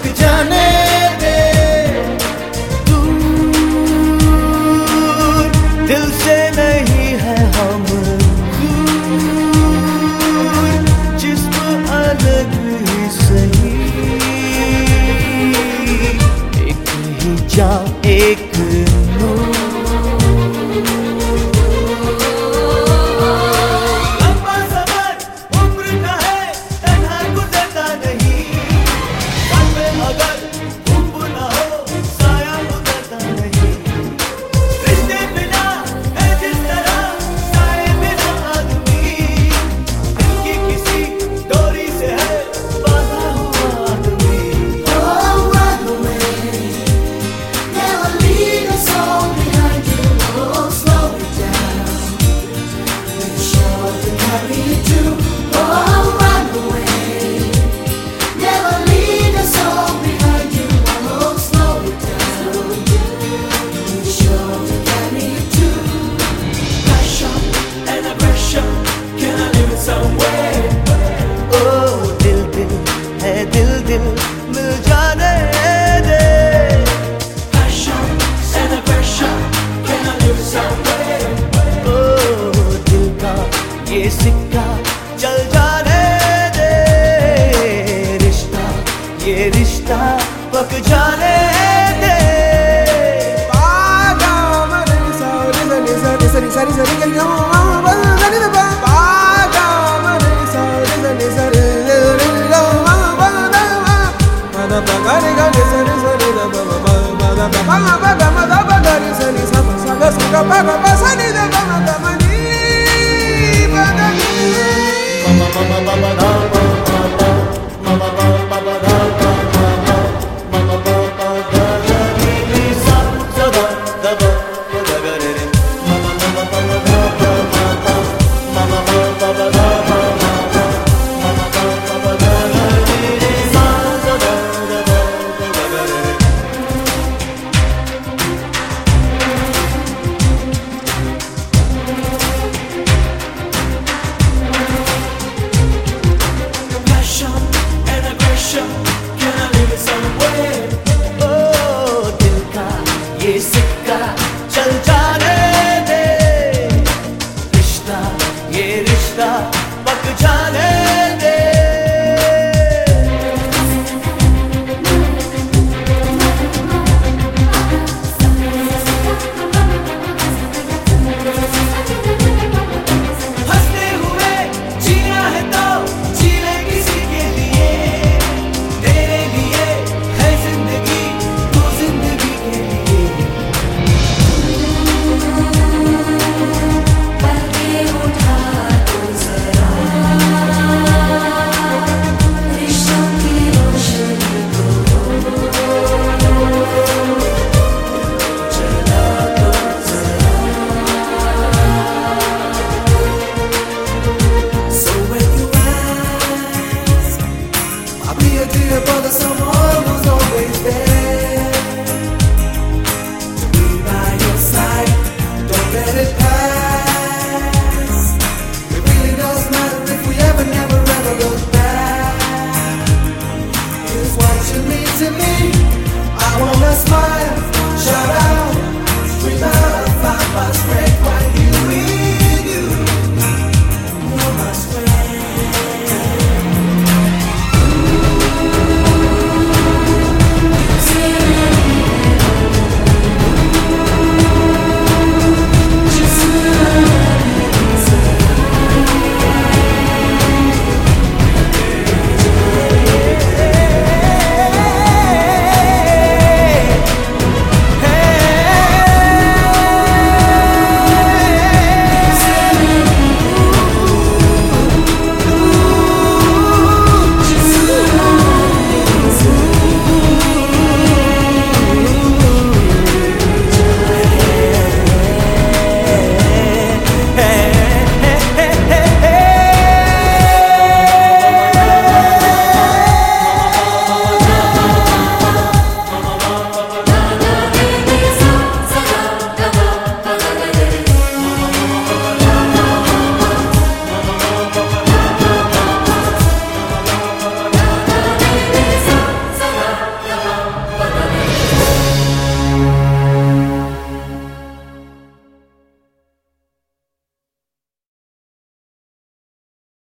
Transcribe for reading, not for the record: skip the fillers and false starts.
पक जाने दे। दूर दिल से नहीं है हम दूर, जिस्म अलग ही सही, एक ही जान एक नूर। लंबा सफर उम्र का है, तन्हा गुजरता नहीं, साथ में अगर धूप ना हो साया उतरता नहीं। रिश्ते बिना है जिस तरह साए बिना आदमी, दिल की किसी डोरी से है बांधा हुआ आदमी। Never leave us all behind you. Oh, slow it down. Make sure to carry it through. Oh, run away. Never leave us all behind you. Oh, slow it down. Make sure to carry it through. Passion and aggression, can I live it somewhere? ओ दिल दिल है दिल दिल मिल जाने दे। Passion and aggression, can I live it somewhere? ओ दिल का ये सिक्का चल जाने दे। रिश्ता ये रिश्ता पक जाने दे। Passion and aggression, can I live it somewhere? ओ दिल का ये सिक्का चल जाने दे। रिश्ता ये रिश्ता पक जाने दे। हंसते हुए जीना है तो जी ले किसी के लिए, तेरे लिए है जिंदगी तू जिंदगी के लिए। करके उठा तो जरा रिश्तों की रोशनी को, जला तो जरा। So when you ask, I'll be a dear brother, someone who's always there to be by your side. Don't let it pass. It really does matter if we ever, never, ever look back. Here's what you mean to me. I wanna smile, shout out, scream out, find my strength.